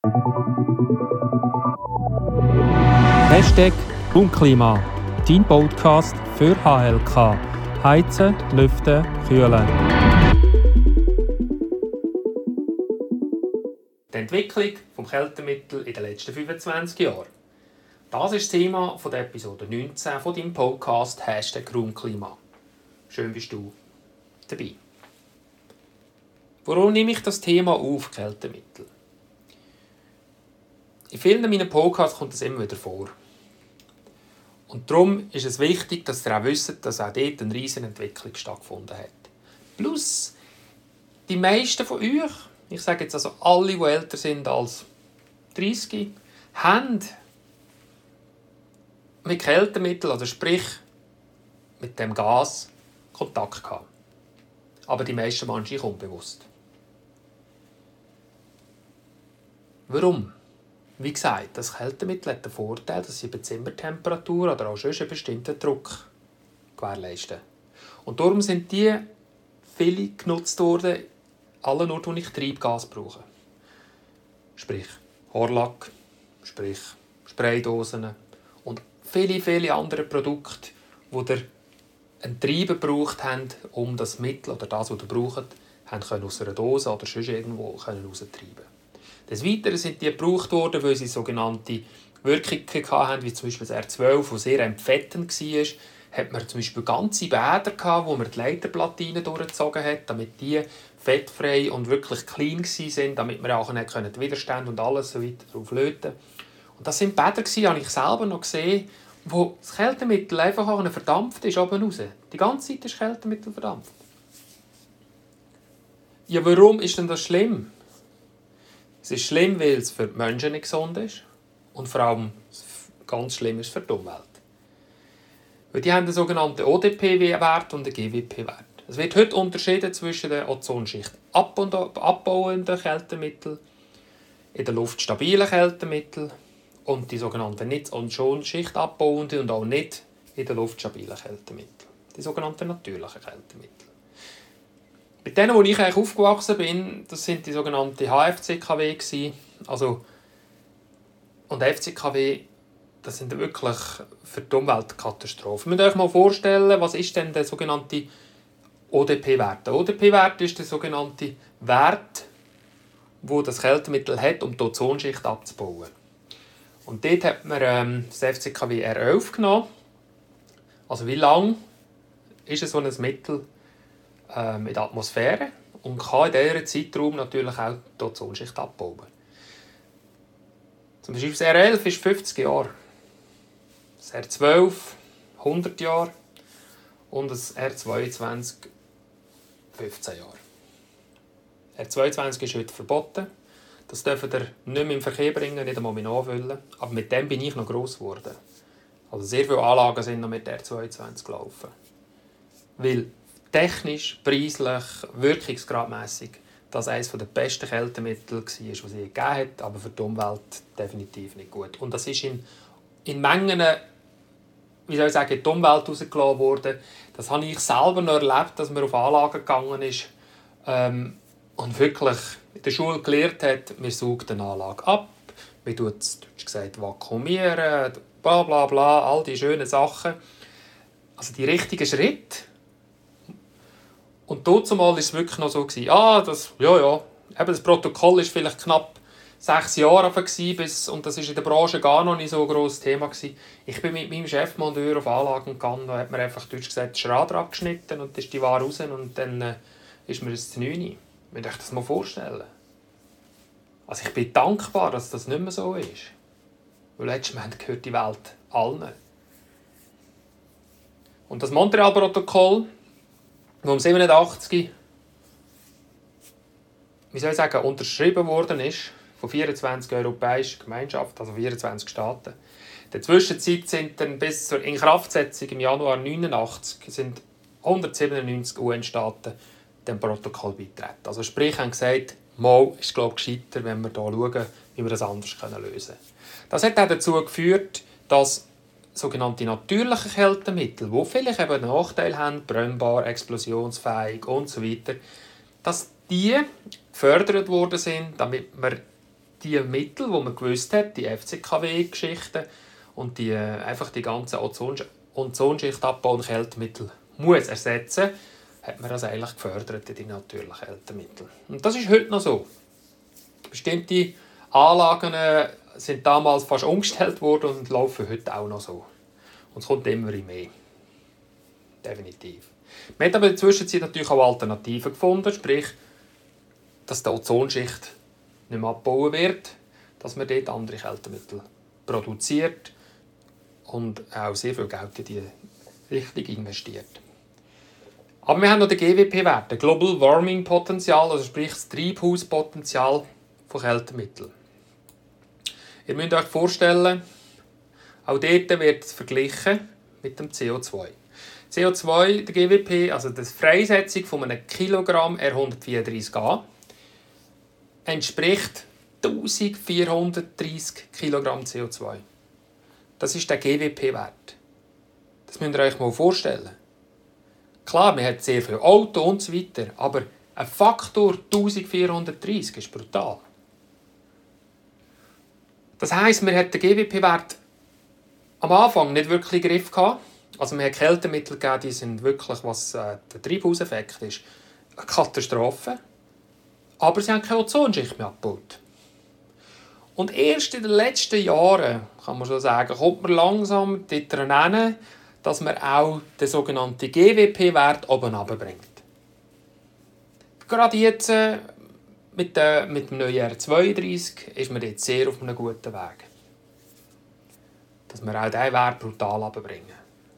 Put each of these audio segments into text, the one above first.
#Raumklima, dein Podcast für HLK. Heizen, Lüften, Kühlen. Die Entwicklung des Kältemittels in den letzten 25 Jahren. Das ist das Thema der Episode 19 von deinem Podcast #Raumklima. Schön bist du dabei. Warum nehme ich das Thema auf, Kältemittel? In vielen meiner Podcasts kommt es immer wieder vor. Und darum ist es wichtig, dass ihr auch wisst, dass auch dort eine riesige Entwicklung stattgefunden hat. Plus, die meisten von euch, ich sage jetzt also alle, die älter sind als 30, haben mit Kältemitteln, also sprich mit dem Gas, Kontakt gehabt. Aber die meisten manchmal unbewusst. Warum? Wie gesagt, das Kältemittel hat den Vorteil, dass sie bei Zimmertemperatur oder auch sonst einen bestimmten Druck gewährleisten. Und darum sind die viele genutzt worden, allen Orten, wo ich Treibgas brauche. Sprich Horlack, sprich Spraydosen und viele andere Produkte, die ihr einen Treiber gebraucht haben, um das Mittel oder das, was ihr braucht, können aus einer Dose oder sonst irgendwo raustreiben. Des Weiteren sind die gebraucht worden, weil sie sogenannte Wirkungen hatten, wie zum Beispiel das R12, das sehr empfettend war. Hat man zum Beispiel ganze Bäder gehabt, wo man die Leiterplatinen durchgezogen hat, damit die fettfrei und wirklich clean waren, damit man auch die Widerstände und alles so weiter drauf löten. Und das sind Bäder, die habe ich selber noch gesehen, wo das Kältemittel einfach auch verdampft ist, oben raus. Die ganze Zeit ist Kältemittel verdampft. Ja, warum ist denn das schlimm? Es ist schlimm, weil es für die Menschen nicht gesund ist und vor allem ganz schlimm ist für die Umwelt. Weil die haben den sogenannten ODP-Wert und den GWP-Wert. Es wird heute unterschieden zwischen der Ozonschicht abbauenden Kältemitteln, in der Luft stabilen Kältemitteln und die sogenannten Nicht-Ozonschicht abbauenden und auch nicht in der Luft stabilen Kältemitteln. Die sogenannten natürlichen Kältemittel. Mit denen, wo ich eigentlich aufgewachsen bin, das sind die sogenannten HFCKW. Und FCKW, das sind wirklich für die Umwelt Katastrophen. Ihr müsst euch mal vorstellen, was ist denn der sogenannte ODP-Wert? Der ODP-Wert ist der sogenannte Wert, wo das Kältemittel hat, um die Ozonschicht abzubauen. Und dort hat man das FCKW R11 genommen. Also wie lang ist so ein Mittel in der Atmosphäre und kann in diesem Zeitraum natürlich auch die Ozonschicht abbauen. Zum Beispiel das R11 ist 50 Jahre, das R12 100 Jahre und das R22 15 Jahre. R22 ist heute verboten. Das dürft ihr nicht mehr im Verkehr bringen, nicht einmal mehr nachfüllen. Aber mit dem bin ich noch gross geworden. Also sehr viele Anlagen sind noch mit R22 gelaufen. Weil technisch, preislich, wirkungsgradmässig das eines der besten Kältemittel war, die es je gegeben hat, aber für die Umwelt definitiv nicht gut. Und das ist in Mengen, wie soll ich sagen, in die Umwelt rausgelassen worden. Das habe ich selber noch erlebt, dass man auf Anlagen gegangen ist und wirklich in der Schule gelernt hat, man saugt eine Anlage ab, man tut es, deutsch gesagt, vakuumieren, bla bla bla, all die schönen Sachen. Also die richtigen Schritte. Und dazumal war es wirklich noch so, das Protokoll war vielleicht knapp 6 Jahre alt, und das war in der Branche gar noch nicht so ein grosses Thema. Ich bin mit meinem Chefmonteur auf Anlagen gegangen, da hat mir einfach deutsch gesagt, den Schrader abgeschnitten und dann ist die Ware raus und dann ist mir das 9. Ich muss euch das mal vorstellen. Also ich bin dankbar, dass das nicht mehr so ist. Weil letztendlich gehört die Welt allen. Und das Montreal-Protokoll, das um 87 unterschrieben worden ist, von 24 europäischen Gemeinschaften, also 24 Staaten. In der Zwischenzeit sind dann bis zur Inkraftsetzung im Januar 1989 sind 197 UN-Staaten dem Protokoll beitreten. Also sprich, haben gesagt, mal ist es gescheiter, wenn wir hier schauen, wie wir das anders lösen können. Das hat auch dazu geführt, dass sogenannte natürliche Kältemittel, die vielleicht eben einen Nachteil haben, brennbar, explosionsfähig und so weiter, dass die gefördert worden sind, damit man die Mittel, die man gewusst hat, die FCKW-Geschichten und die ganze Ozonschichtabbau und Kältemittel muss ersetzen, hat man das eigentlich gefördert in die natürlichen Kältemittel. Und das ist heute noch so. Bestimmte Anlagen sind damals fast umgestellt worden und laufen heute auch noch so. Und es kommt immer mehr. Definitiv. Man hat aber in der Zwischenzeit natürlich auch Alternativen gefunden, sprich, dass die Ozonschicht nicht mehr abgebaut wird, dass man dort andere Kältemittel produziert und auch sehr viel Geld in diese Richtung investiert. Aber wir haben noch den GWP-Wert, den Global Warming Potential, also sprich das Treibhauspotenzial von Kältemitteln. Ihr müsst euch vorstellen, auch dort wird es verglichen mit dem CO2. CO2, der GWP, also die Freisetzung von einem Kilogramm R134a, entspricht 1430 Kilogramm CO2. Das ist der GWP-Wert. Das müsst ihr euch mal vorstellen. Klar, man hat sehr viel Auto und so weiter, aber ein Faktor 1430 ist brutal. Das heisst, man hat den GWP-Wert am Anfang nicht wirklich im Griff gehabt. Also man hat Kältemittel gegeben, die sind wirklich, was der Treibhauseffekt ist, eine Katastrophe. Aber sie haben keine Ozonschicht mehr abgebaut. Und erst in den letzten Jahren, kann man so sagen, kommt man langsam daran hin, dass man auch den sogenannten GWP-Wert oben runterbringt. Gerade jetzt mit dem neuen R32 ist man jetzt sehr auf einem guten Weg. Dass wir auch diesen Wert brutal runterbringen.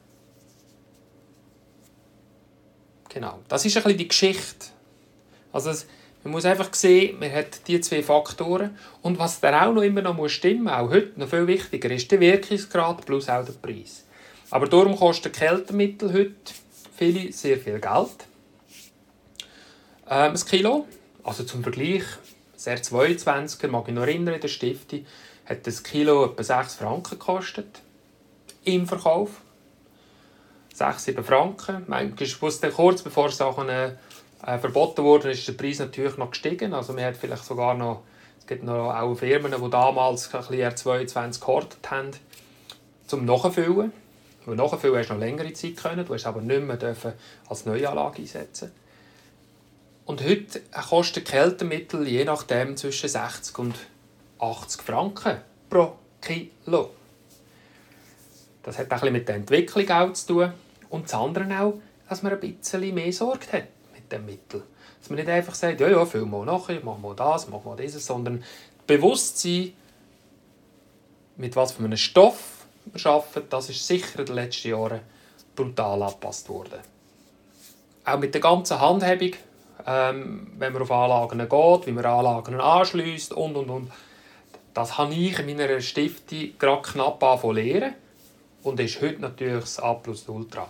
Genau, das ist ein bisschen die Geschichte. Also man muss einfach sehen, man hat diese zwei Faktoren. Und was dann auch noch immer noch stimmen muss, auch heute noch viel wichtiger, ist der Wirkungsgrad plus auch der Preis. Aber darum kosten Kältemittel heute viele sehr viel Geld. Ein Kilo, also zum Vergleich, das R22er, mag ich noch erinnern, in der Stifte, hat das Kilo etwa 6 Franken gekostet. Im Verkauf. 6-7 Franken. Manchmal, kurz bevor Sachen verboten wurden, ist der Preis natürlich noch gestiegen. Also man hat vielleicht sogar noch, es gibt noch auch Firmen, die damals ein bisschen R22 gehortet haben, zum Nachfüllen. Weil nachfüllen hast du noch längere Zeit können, du hast aber nicht mehr als Neuanlage einsetzen. Und heute kosten Kältemittel je nachdem zwischen 60 und 80 Franken pro Kilo. Das hat auch ein bisschen mit der Entwicklung auch zu tun. Und das andere auch, dass man ein bisschen mehr Sorge hat mit dem Mittel. Dass man nicht einfach sagt, ja, füll mal nachher, mach mal das, mach mal dieses, sondern Bewusstsein, mit was für einem Stoff wir arbeiten, das ist sicher in den letzten Jahren brutal angepasst worden. Auch mit der ganzen Handhabung, wenn man auf Anlagen geht, wie man Anlagen anschliesst und. Das habe ich in meiner Stiftung gerade knapp angefangen zu lernen. Und ist heute natürlich das A plus Ultra.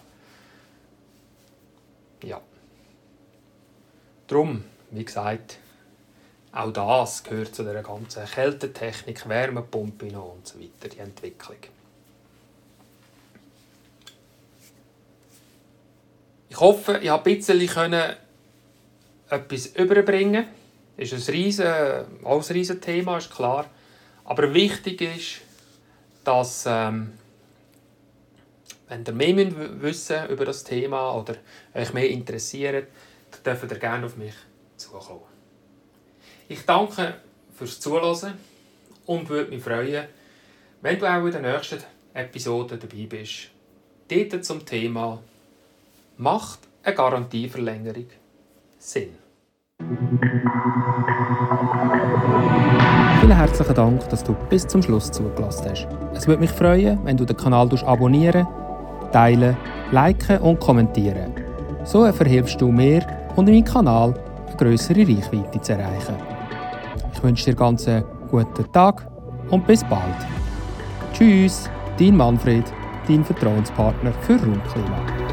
Ja. Darum, wie gesagt, auch das gehört zu der ganzen Kältetechnik, Wärmepumpe und so weiter, die Entwicklung. Ich hoffe, ich konnte ein bisschen etwas überbringen. Das ist ein riesen Thema, ist klar. Aber wichtig ist, dass wenn ihr mehr wissen über das Thema oder euch mehr interessiert, dann dürft ihr gerne auf mich zukommen. Ich danke fürs Zuhören und würde mich freuen, wenn du auch in der nächsten Episode dabei bist. Dort zum Thema «Macht eine Garantieverlängerung Sinn?» Vielen herzlichen Dank, dass du bis zum Schluss zugelassen hast. Es würde mich freuen, wenn du den Kanal abonnieren, teilen, liken und kommentieren. So verhilfst du mir und meinem Kanal eine grössere Reichweite zu erreichen. Ich wünsche dir ganz einen guten Tag und bis bald. Tschüss, dein Manfred, dein Vertrauenspartner für Raumklima.